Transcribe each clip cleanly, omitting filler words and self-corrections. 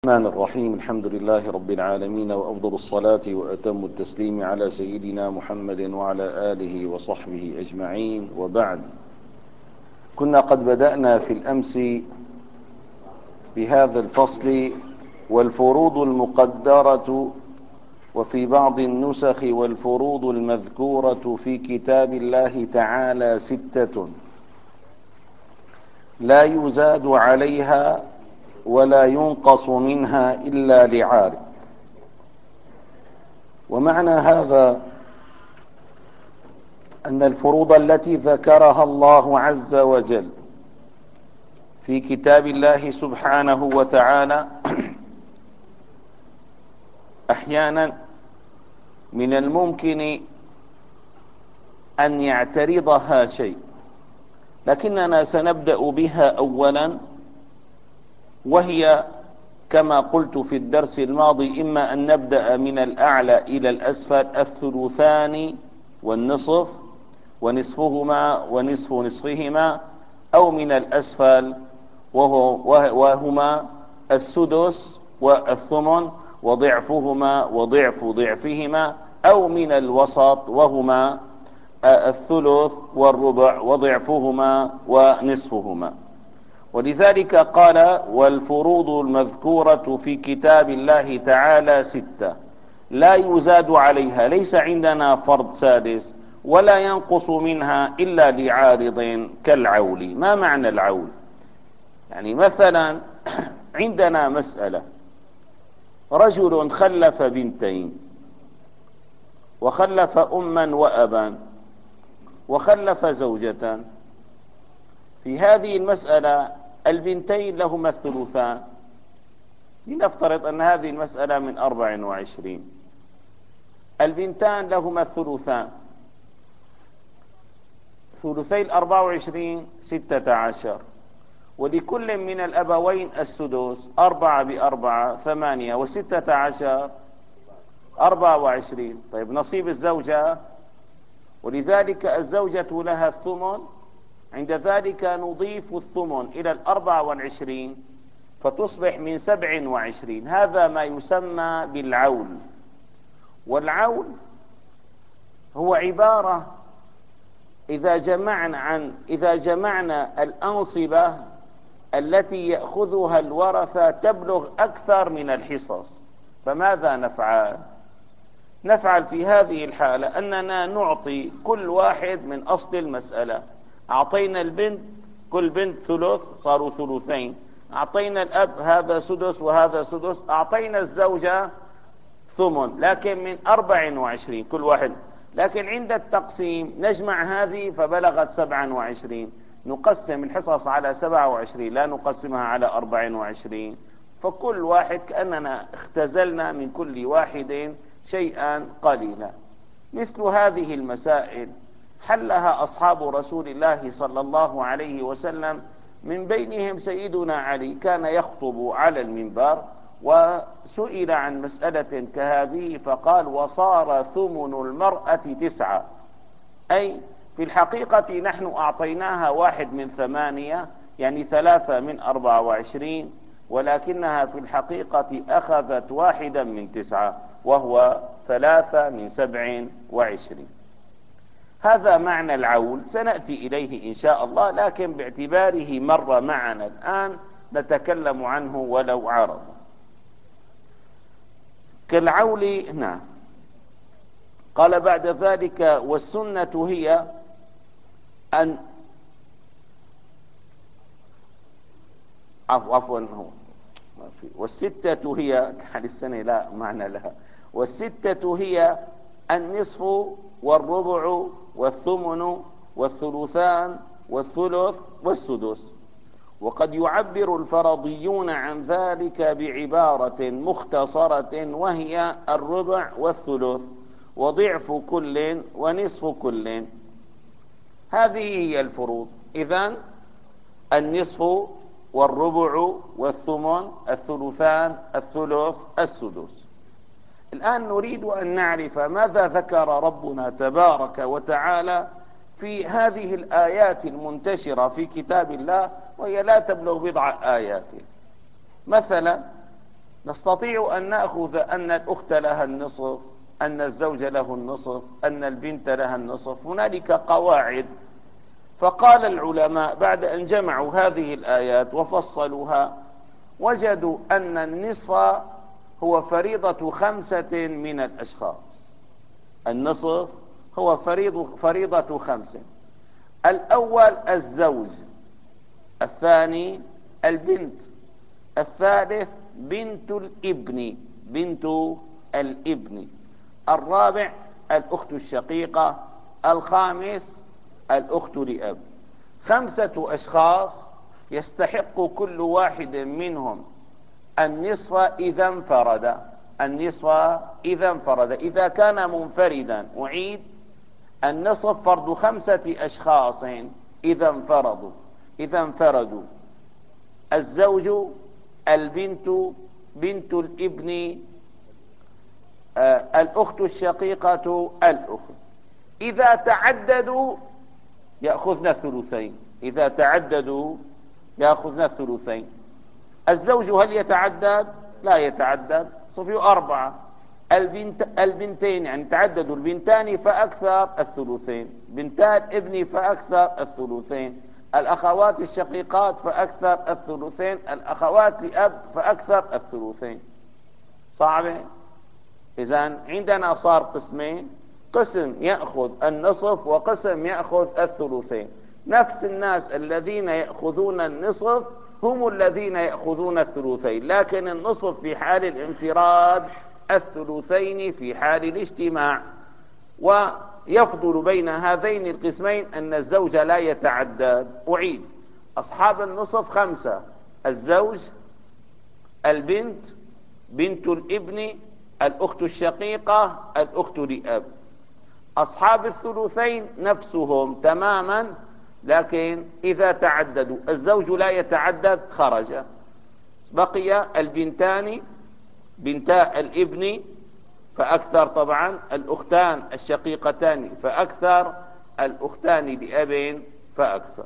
الرحمن الرحيم. الحمد لله رب العالمين، وأفضل الصلاة وأتم التسليم على سيدنا محمد وعلى آله وصحبه أجمعين، وبعد. كنا قد بدأنا في الأمس بهذا الفصل: والفروض المقدرة، وفي بعض النسخ والفروض المذكورة في كتاب الله تعالى 6 لا يزاد عليها ولا ينقص منها إلا لعارض. ومعنى هذا أن الفروض التي ذكرها الله عز وجل في كتاب الله سبحانه وتعالى أحيانا من الممكن أن يعترضها شيء، لكننا سنبدأ بها أولا، وهي كما قلت في الدرس الماضي: إما أن نبدأ من الأعلى إلى الأسفل، الثلثان والنصف ونصفهما ونصف نصفهما، أو من الأسفل وهما السدس والثمن وضعفهما وضعف ضعفهما، أو من الوسط وهما الثلث والربع وضعفهما ونصفهما. ولذلك قال: والفروض المذكورة في كتاب الله تعالى 6 لا يزاد عليها، ليس عندنا فرض سادس، ولا ينقص منها إلا لعارض كالعول. ما معنى العول؟ يعني مثلا عندنا مسألة: رجل خلف بنتين، وخلف أما وأبا، وخلف زوجة. في هذه المسألة البنتين لهما الثلثان. لنفترض أن هذه المسألة من 24، البنتان لهما الثلثان، ثلثي 24 16، ولكل من الأبوين السدس، 4 ب4 8 و16 24. طيب نصيب الزوجة؟ ولذلك الزوجة لها الثمن. عند ذلك نضيف الثمن إلى 24 فتصبح من 27. هذا ما يسمى بالعول. والعول هو عبارة إذا جمعنا الأنصبة التي يأخذها الورثة تبلغ أكثر من الحصص، فماذا نفعل؟ نفعل في هذه الحالة أننا نعطي كل واحد من أصل المسألة. أعطينا البنت، كل بنت ثلث، صاروا ثلثين. أعطينا الأب هذا سدس وهذا سدس. أعطينا الزوجة ثمن، لكن من 24 كل واحد. لكن عند التقسيم نجمع هذه فبلغت 27، نقسم الحصص على 27، لا نقسمها على 24. فكل واحد كأننا اختزلنا من كل واحد شيئا قليلا. مثل هذه المسائل حلها أصحاب رسول الله صلى الله عليه وسلم، من بينهم سيدنا علي كان يخطب على المنبر، وسئل عن مسألة كهذه فقال: وصار ثمن المرأة 9. أي في الحقيقة نحن أعطيناها 1 من 8، يعني 3 من 24، ولكنها في الحقيقة أخذت 1 من 9، وهو 3 من 27. هذا معنى العول، سنأتي إليه إن شاء الله، لكن باعتباره مر معنا الآن نتكلم عنه ولو عرض. كالعول. نعم. قال بعد ذلك: والسنة هي أن عفوا والستة هي السنة لا معنى لها. والستة هي النصف والربع والثمن والثلثان والثلث والسدس. وقد يعبر الفرضيون عن ذلك بعبارة مختصرة، وهي الربع والثلث وضعف كل ونصف كل. هذه هي الفروض. إذن النصف والربع والثمن الثلثان الثلث السدس. الآن نريد أن نعرف ماذا ذكر ربنا تبارك وتعالى في هذه الآيات المنتشرة في كتاب الله، وهي لا تبلغ 10 آيات. مثلا نستطيع أن نأخذ أن الأخت لها النصف، أن الزوج له النصف، أن البنت لها النصف، هنالك قواعد. فقال العلماء بعد أن جمعوا هذه الآيات وفصلوها وجدوا أن النصف هو فريضة 5 من الأشخاص. النصف هو فريضة 5. الأول الزوج، الثاني البنت، الثالث بنت الابن، الرابع الأخت الشقيقة، الخامس الأخت لأب. 5 أشخاص يستحق كل واحد منهم النصف إذا انفرد. النصف إذا انفرد، إذا كان منفردا، أعيد، النصف فرض 5 أشخاص إذا انفردوا: الزوج، البنت، بنت الابن، الأخت الشقيقة، الأخت. إذا تعددوا يأخذن الثلثين. إذا تعددوا يأخذن الثلثين. الزوج هل يتعدد؟ لا يتعدد، صفيه 4. البنتين يعني تعددوا البنتان فأكثر الثلثين، بنتا الابن فأكثر الثلثين، الأخوات الشقيقات فأكثر الثلثين، الأخوات لأب فأكثر الثلثين. صعبة؟ إذن عندنا صار قسمين: قسم يأخذ النصف وقسم يأخذ الثلثين. نفس الناس الذين يأخذون النصف هم الذين يأخذون الثلثين، لكن النصف في حال الانفراد، الثلثين في حال الاجتماع. ويفضل بين هذين القسمين أن الزوج لا يتعدد. أعيد: أصحاب النصف 5: الزوج، البنت، بنت الابن، الأخت الشقيقة، الأخت لأب. أصحاب الثلثين نفسهم تماما، لكن إذا تعددوا، الزوج لا يتعدد، خرج. بقي البنتان، بنتا الابن فأكثر طبعا، الأختان الشقيقتان فأكثر، الأختان لأب فأكثر.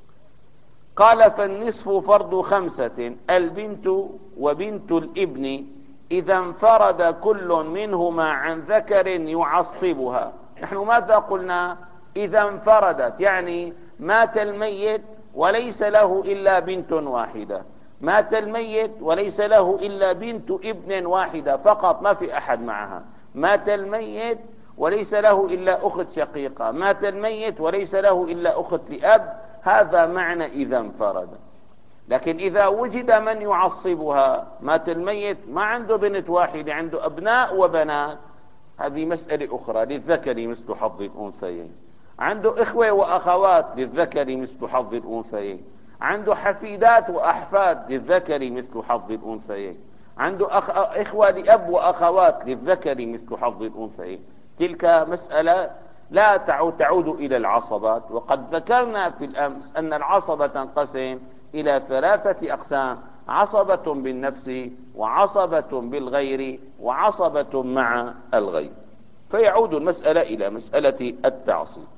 قال: فالنصف فرض 5: البنت وبنت الابن إذا انفرد كل منهما عن ذكر يعصبها. نحن ماذا قلنا؟ إذا انفردت، يعني مات الميت وليس له إلا بنت واحدة، مات الميت وليس له إلا بنت ابن واحدة فقط، ما في أحد معها. مات الميت وليس له إلا أخت شقيقة، مات الميت وليس له إلا أخت لأب. هذا معنى إذا انفرد. لكن إذا وجد من يعصبها، مات الميت ما عنده بنت واحدة، عنده أبناء وبنات، هذه مسألة أخرى، للذكر مثل حظ الأنثيين. عنده إخوة وأخوات، للذكر مثل حظ الأنثيين. عنده حفيدات وأحفاد، للذكر مثل حظ الأنثيين. عنده إخوة لأب وأخوات، للذكر مثل حظ الأنثيين. تلك مسألة لا تعود إلى العصبات. وقد ذكرنا في الأمس أن العصبة تنقسم إلى 3 أقسام: عصبة بالنفس، وعصبة بالغير، وعصبة مع الغير. فيعود المسألة إلى مسألة التعصيب.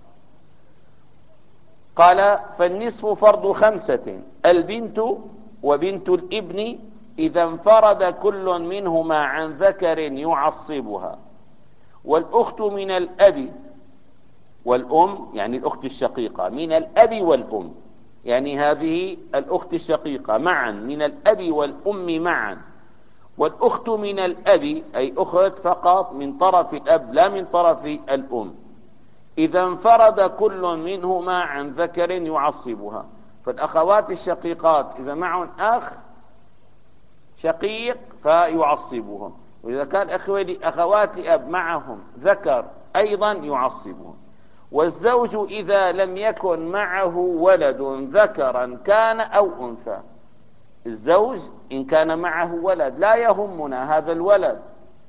قال: فالنصف فرض 5: البنت وبنت الابن إذا انفرد كل منهما عن ذكر يعصبها، والأخت من الأب والأم، يعني الأخت الشقيقة من الأب والأم، يعني هذه الأخت الشقيقة معا، من الأب والأم معا. والأخت من الأب أي أخت فقط من طرف الأب لا من طرف الأم، إذا انفرد كل منهما عن ذكر يعصبها. فالأخوات الشقيقات إذا معهم أخ شقيق فيعصبهم، وإذا كان أخوات لأب معهم ذكر أيضا يعصبهم. والزوج إذا لم يكن معه ولد ذكرا كان أو أنثى. الزوج إن كان معه ولد لا يهمنا هذا الولد،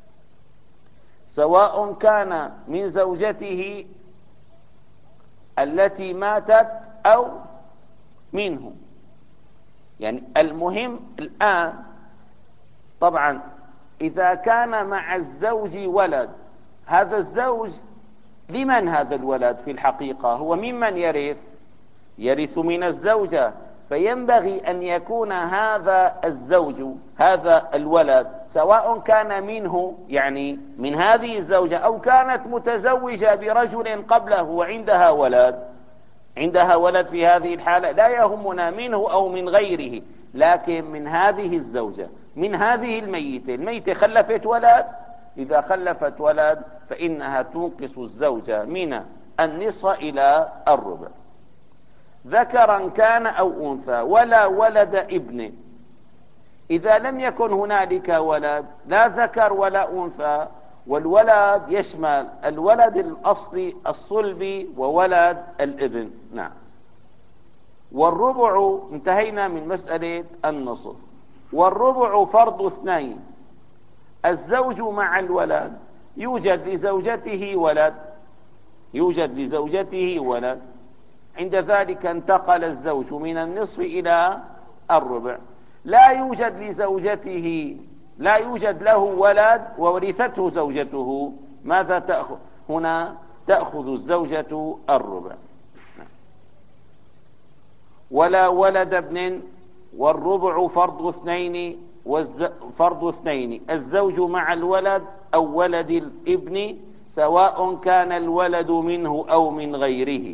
سواء كان من زوجته التي ماتت أو منه. يعني المهم الآن طبعا إذا كان مع الزوج ولد، هذا الزوج لمن هذا الولد في الحقيقة؟ هو ممن يرث؟ يرث من الزوجة. فينبغي أن يكون هذا الزوج، هذا الولد، سواء كان منه يعني من هذه الزوجة أو كانت متزوجة برجل قبله وعندها ولد، عندها ولد في هذه الحالة لا يهمنا منه أو من غيره، لكن من هذه الزوجة، من هذه الميتة خلفت ولد. إذا خلفت ولد فإنها تنقص الزوجة من النصف إلى الربع، ذكرا كان أو أنثى، ولا ولد ابن. إذا لم يكن هنالك ولد، لا ذكر ولا أنثى، والولد يشمل الولد الأصلي الصلبي وولد الابن. نعم. والربع، انتهينا من مسألة النصف. والربع فرض اثنين: الزوج مع الولد، يوجد لزوجته ولد، يوجد لزوجته ولد، عند ذلك انتقل الزوج من النصف إلى الربع. لا يوجد لزوجته، لا يوجد له ولد وورثته زوجته، ماذا تأخذ هنا؟ تأخذ الزوجة الربع. ولا ولد ابن. والربع فرض اثنين، فرض اثنين: الزوج مع الولد أو ولد الابن، سواء كان الولد منه أو من غيره.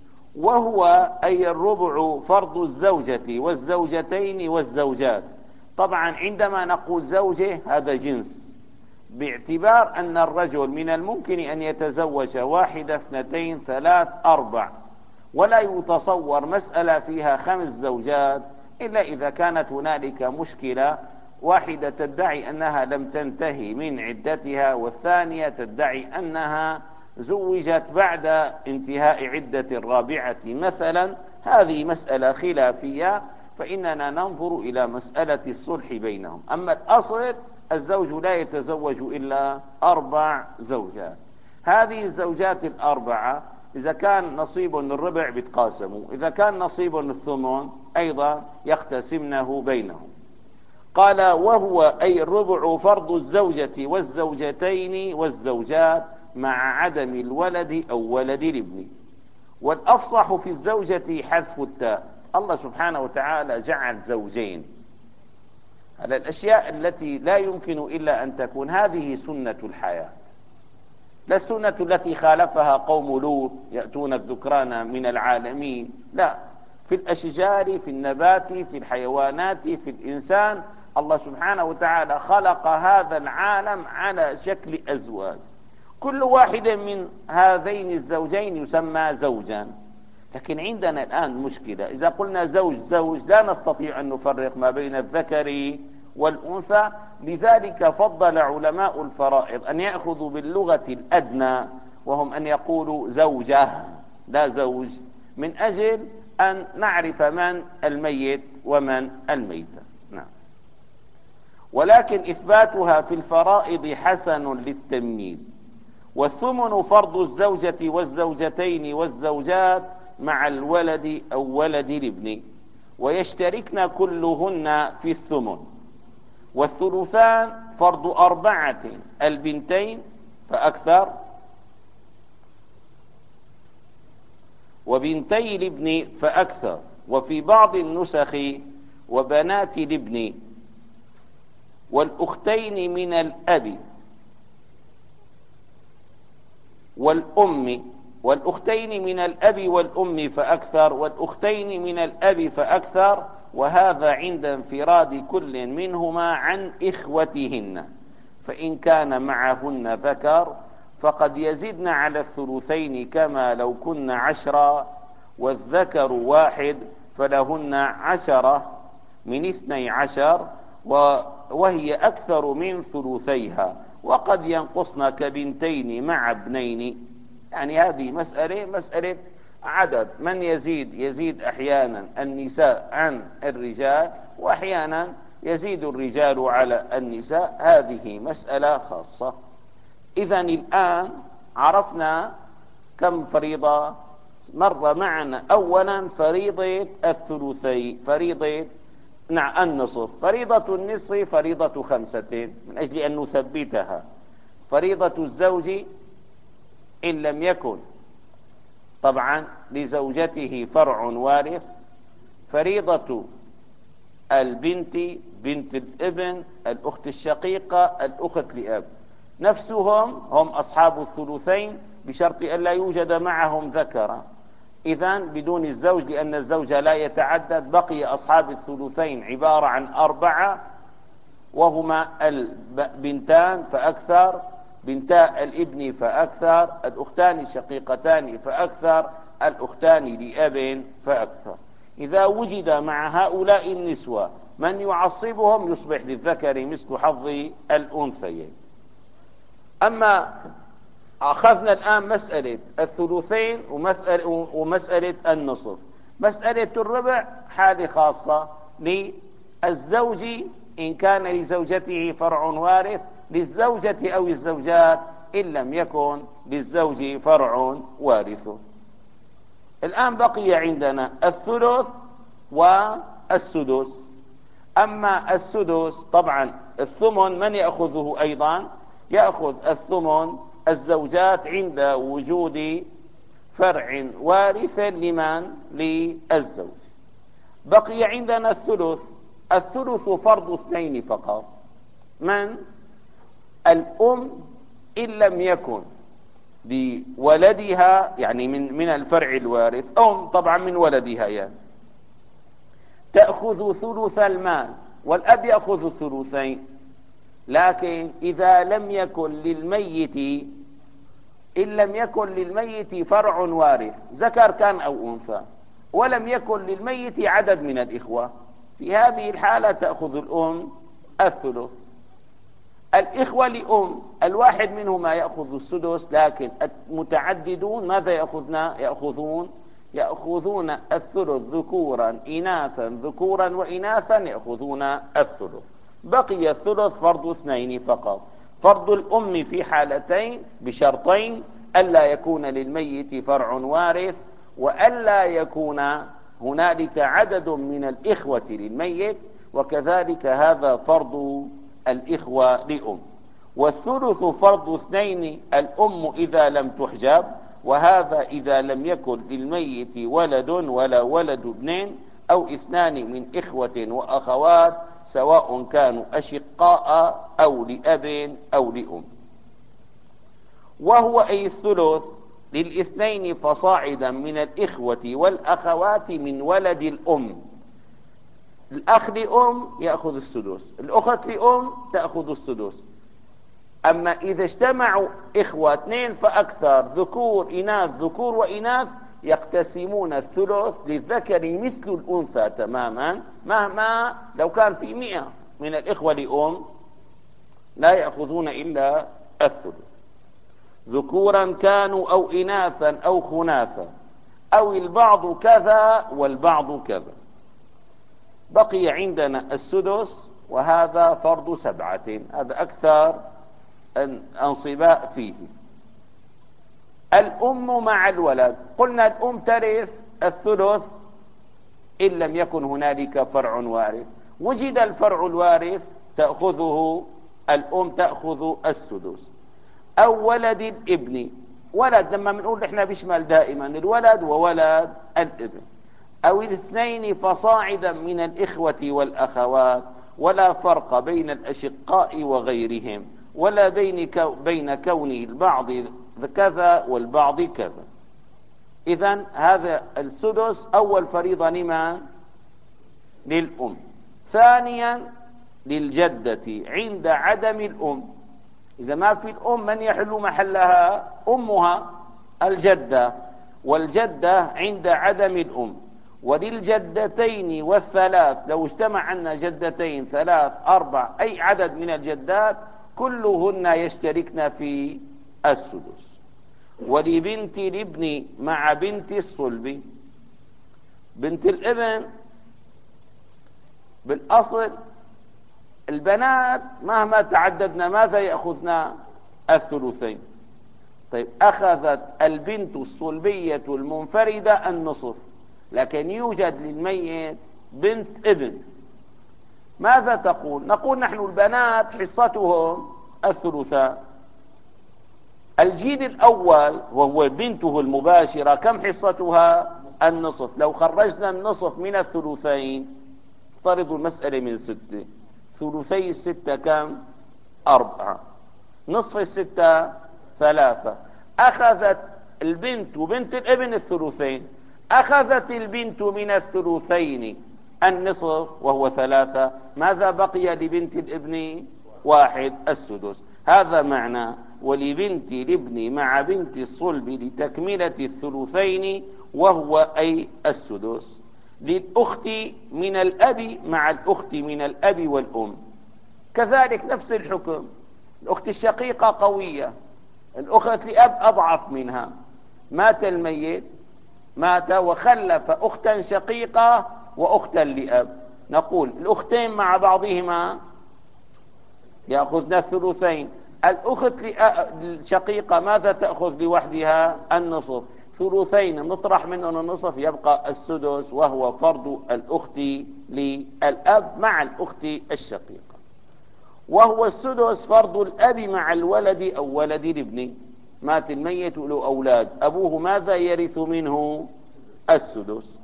وهو أي الربع فرض الزوجة والزوجتين والزوجات. طبعا عندما نقول زوجة هذا جنس، باعتبار أن الرجل من الممكن أن يتزوج واحدة، اثنتين، ثلاث، أربع، ولا يتصور مسألة فيها 5 زوجات إلا إذا كانت هنالك مشكلة، واحدة تدعي أنها لم تنتهي من عدتها، والثانية تدعي أنها زوجت بعد انتهاء عدة الرابعة مثلا. هذه مسألة خلافية، فإننا ننظر إلى مسألة الصلح بينهم. أما الأصل الزوج لا يتزوج إلا 4 زوجات. هذه الزوجات الأربعة إذا كان نصيب الربع بيتقاسموا، إذا كان نصيب الثمن أيضا يقتسمنه بينهم. قال: وهو أي الربع فرض الزوجة والزوجتين والزوجات مع عدم الولد أو ولد الابن. والأفصح في الزوجة حذف التاء. الله سبحانه وتعالى جعل زوجين على الأشياء التي لا يمكن إلا أن تكون هذه سنة الحياة، لا السنة التي خالفها قوم لوط يأتون الذكران من العالمين، لا، في الأشجار، في النبات، في الحيوانات، في الإنسان. الله سبحانه وتعالى خلق هذا العالم على شكل أزواج، كل واحد من هذين الزوجين يسمى زوجا. لكن عندنا الآن مشكلة، إذا قلنا زوج زوج لا نستطيع أن نفرق ما بين الذكر والأنثى. لذلك فضل علماء الفرائض أن يأخذوا باللغة الأدنى، وهم أن يقولوا زوجة لا زوج، من أجل أن نعرف من الميت ومن الميتة. نعم. ولكن إثباتها في الفرائض حسن للتمييز. والثمن فرض الزوجة والزوجتين والزوجات مع الولد أو ولد الابن، ويشتركن كلهن في الثمن. والثلثان فرض 4: البنتين فأكثر، وبنتي الابن فأكثر، وفي بعض النسخ وبنات الابن، والأختين من الأب والأم، والأختين من الأب والأم فأكثر، والأختين من الأب فأكثر، وهذا عند انفراد كل منهما عن إخوتهن. فإن كان معهن ذكر فقد يزدن على الثلثين كما لو كن 10، والذكر 1 فلهن 10 من 12، وهي أكثر من ثلثيها، وقد ينقصن كبنتين مع ابنين. يعني هذه مسألة عدد، من يزيد أحيانا النساء عن الرجال، وأحيانا يزيد الرجال على النساء، هذه مسألة خاصة. إذن الآن عرفنا كم فريضة مر معنا. أولا فريضة الثلثي، فريضة النصف. فريضة النصف فريضة 5 من أجل أن نثبتها. فريضة الزوج إن لم يكن طبعا لزوجته فرع وارث فريضة البنت، بنت الابن، الأخت الشقيقة، الأخت لأب، نفسهم هم أصحاب الثلثين بشرط أن لا يوجد معهم ذكر. إذن بدون الزوج، لأن الزوج لا يتعدد، بقي أصحاب الثلثين عبارة عن 4، وهما البنتان فأكثر، بنتا الابن فأكثر، الأختان الشقيقتان فأكثر، الأختان لأب فأكثر. إذا وجد مع هؤلاء النسوة من يعصبهم يصبح للذكر مثل حظ الأنثيين. أما أخذنا الآن مسألة الثلثين ومسألة النصف. مسألة الربع حالة خاصة للزوج إن كان لزوجته فرع وارث، للزوجة أو الزوجات إن لم يكن للزوج فرع وارث. الآن بقي عندنا الثلث والسدس. أما السدس طبعا الثمن من يأخذه أيضا؟ يأخذ الثمن الزوجات عند وجود فرع وارث لمن؟ للزوج. بقي عندنا الثلث. الثلث فرض اثنين فقط، من؟ الأم إن لم يكن لولدها، يعني من الفرع الوارث، طبعا من ولدها يعني، تأخذ ثلث المال، والأب يأخذ الثلثين. لكن إذا لم يكن للميت، إن لم يكن للميت فرع وارث ذكر كان أو أنثى، ولم يكن للميت عدد من الإخوة، في هذه الحالة تأخذ الأم الثلث. الإخوة لأم الواحد منهما يأخذ السدس، لكن المتعددون ماذا يأخذون الثلث ذكورا إناثا، ذكورا وإناثا يأخذون الثلث. بقي الثلث فرض اثنين فقط، فرض الأم في حالتين بشرطين: ألا يكون للميت فرع وارث، وألا يكون هنالك عدد من الإخوة للميت، وكذلك هذا فرض الإخوة لأم. والثلث فرض اثنين: الأم إذا لم تحجب، وهذا إذا لم يكن للميت ولد ولا ولد ابنين أو اثنان من إخوة وأخوات، سواء كانوا أشقاء أو لأب أو لأم. وهو أي الثلث للاثنين فصاعدا من الإخوة والأخوات من ولد الأم. الأخ لأم يأخذ السدس، الأخت لأم تأخذ السدس. أما إذا اجتمعوا إخوة 2 فأكثر، ذكور إناث، ذكور وإناث، يقتسمون الثلث للذكر مثل الأنثى تماما، مهما لو كان في 100 من الإخوة لأم لا يأخذون إلا الثلث، ذكورا كانوا أو إناثا أو خناثا، أو البعض كذا والبعض كذا. بقي عندنا السدس، وهذا فرض 7، هذا أكثر الأنصباء فيه. الأم مع الولد، قلنا الأم ترث الثلث إن لم يكن هنالك فرع وارث. وجد الفرع الوارث تأخذه الأم، تأخذ السدس. أو ولد الابن، ولد لما بنقول احنا بيشمل دائما الولد وولد الابن. أو الاثنين فصاعدا من الإخوة والأخوات، ولا فرق بين الأشقاء وغيرهم، ولا بين كونه البعض كذا والبعض كذا. إذن هذا السدس أول فريضة لمن؟ للأم. ثانيا للجدة عند عدم الأم. إذا ما في الأم من يحل محلها؟ أمها الجدة، والجدة عند عدم الأم. وللجدتين والثلاث، لو اجتمع عنا جدتين 3 4 أي عدد من الجدات كلهن يشتركن في السدس. ولبنت الابن مع بنت الصلب. بنت الابن بالأصل البنات مهما تعددنا ماذا يأخذنا؟ الثلثين. طيب أخذت البنت الصلبية المنفردة النصف، لكن يوجد للميت بنت ابن، ماذا تقول؟ نقول نحن البنات حصتهم الثلثان. الجيل الأول وهو بنته المباشرة كم حصتها؟ النصف. لو خرجنا النصف من الثلثين، افترضوا المسألة من 6، ثلثي الستة كم؟ 4، نصف الستة 3. أخذت البنت وبنت الابن الثلثين، أخذت البنت من الثلثين النصف وهو 3، ماذا بقي لبنت الابن؟ 1، السدس. هذا معنى ولبنت الابن مع بنت الصلب لتكملة الثلثين وهو أي السدس. للأخت من الأب مع الأخت من الأب والأم كذلك نفس الحكم. الأخت الشقيقة قوية، الأخت لأب أضعف منها، مات الميت، مات وخلف أختا شقيقة وأختا لأب، نقول الأختين مع بعضهما يأخذن الثلثين. الأخت الشقيقة ماذا تأخذ لوحدها؟ النصف. ثلثين نطرح منهم النصف يبقى السدس، وهو فرض الأخت للأب مع الأخت الشقيقة، وهو السدس فرض الأب مع الولد أو ولد الابن. مات الميت له أولاد، أبوه ماذا يرث منه؟ السدس.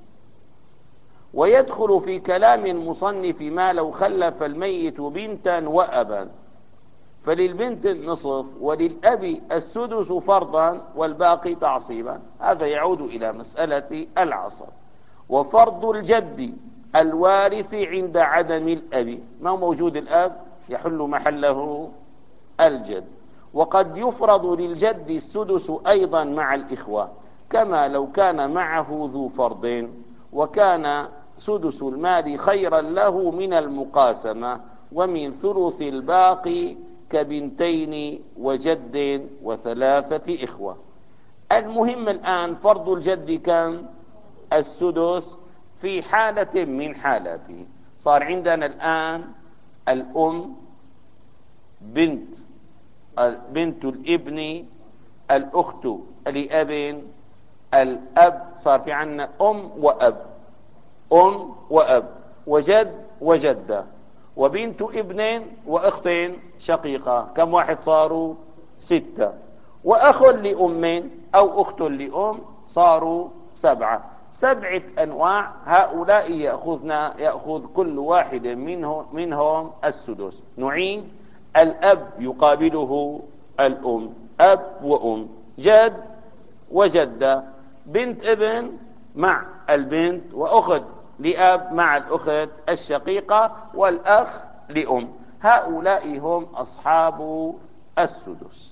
ويدخل في كلام المصنف ما لو خلف الميت بنتا وأبا، فللبنت النصف وللأب السدس فرضا والباقي تعصيبا. هذا يعود إلى مسألة العصر. وفرض الجد الوارث عند عدم الأب، ما هو موجود الأب يحل محله الجد. وقد يفرض للجد السدس أيضا مع الإخوة، كما لو كان معه ذو فرض، وكان سدس المال خيرا له من المقاسمة، ومن ثلث الباقي كبنتين وجد وثلاثة إخوة. المهم الآن فرض الجد كم؟ السدس في حالة من حالاته. صار عندنا الآن الأم، بنت الابن، الأخت لأب، الأب، صار في عنا أم وأب، أم وأب، وجد وجدة، وبنت ابن وأختين شقيقة، كم واحد صاروا؟ 6، وأخ لأم أو أخت لأم صاروا 7. 7 أنواع. هؤلاء يأخذ كل واحد منهم السدس. نعيد: الأب يقابله الأم، أب وأم، جد وجدة، بنت ابن مع البنت، وأخت لأب مع الأخت الشقيقة، والأخ لأم. هؤلاء هم أصحاب السدس.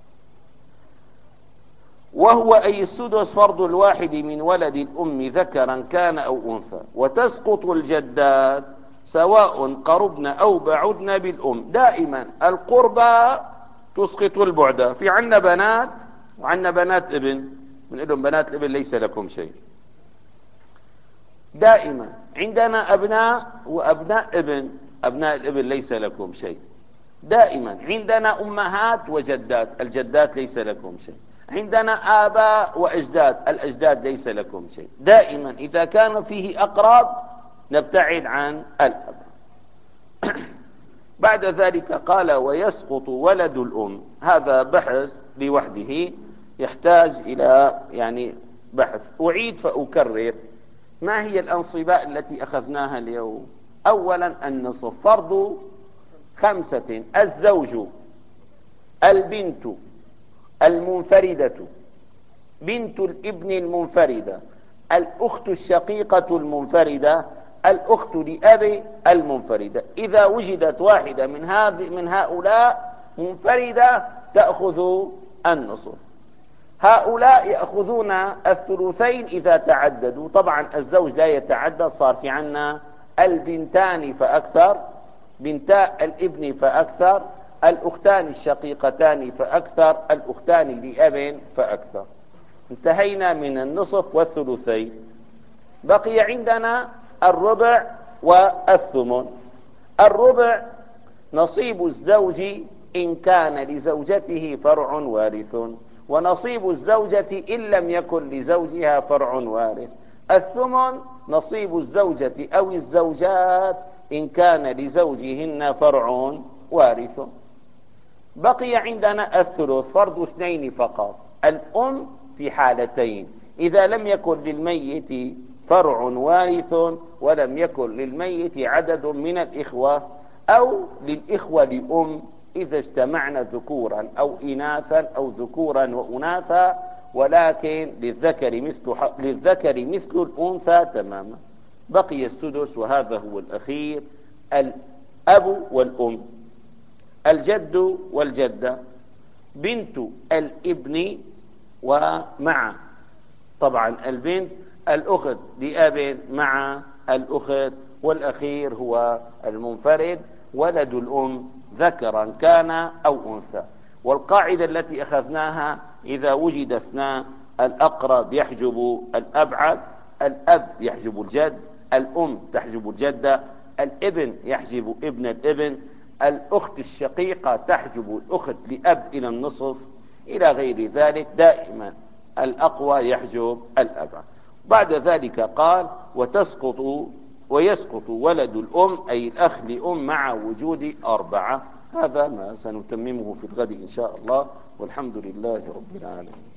وهو أي السدس فرض الواحد من ولد الأم ذكرا كان أو أنثى. وتسقط الجدات سواء قربن أو بعدن بالأم. دائما القربى تسقط البعد. في عنا بنات وعنا بنات ابن، بنقول لهم بنات الابن ليس لكم شيء. دائما عندنا أبناء وأبناء ابن، أبناء الابن ليس لكم شيء. دائما عندنا أمهات وجدات، الجدات ليس لكم شيء. عندنا آباء وأجداد، الأجداد ليس لكم شيء. دائما إذا كان فيه أقرب نبتعد عن الأب. بعد ذلك قال: ويسقط ولد الأم. هذا بحث لوحده يحتاج إلى بحث. أعيد فأكرر: ما هي الأنصباء التي أخذناها اليوم؟ أولا النصف فرض 5: الزوج، البنت المنفردة، بنت الابن المنفردة، الأخت الشقيقة المنفردة، الأخت لأب المنفردة. إذا وجدت واحدة من هؤلاء منفردة تأخذ النصف. هؤلاء يأخذون الثلثين إذا تعددوا. طبعا الزوج لا يتعدد، صار في عنا البنتان فأكثر، بنتا الابن فأكثر، الأختان الشقيقتان فأكثر، الأختان لأب فأكثر. انتهينا من النصف والثلثين. بقي عندنا الربع والثمن. الربع نصيب الزوج إن كان لزوجته فرع وارث، ونصيب الزوجة إن لم يكن لزوجها فرع وارث. الثمن نصيب الزوجة أو الزوجات إن كان لزوجهن فرع وارث. بقي عندنا الثلث فرض 2 فقط. الأم في حالتين: إذا لم يكن للميت فرع وارث ولم يكن للميت عدد من الإخوة، أو للإخوة لأم إذا اجتمعنا ذكورا أو إناثا أو ذكورا وأناثا، ولكن للذكر مثل الأنثى تماما. بقي السدس وهذا هو الأخير: الأب والأم، الجد والجدة، بنت الابن ومع، طبعا البنت الأخت لأب مع الأخت، والأخير هو المنفرد ولد الأم ذكرا كان أو أنثى. والقاعدة التي أخذناها: إذا وجد اثنان الأقرب يحجب الأبعد، الأب يحجب الجد، الأم تحجب الجدة، الابن يحجب ابن الابن، الأخت الشقيقة تحجب الأخت لأب إلى النصف، إلى غير ذلك. دائما الأقوى يحجب الأبعد. بعد ذلك قال: ويسقط ولد الأم أي الأخ لأم مع وجود أربعة. هذا ما سنتممه في الغد إن شاء الله، والحمد لله رب العالمين.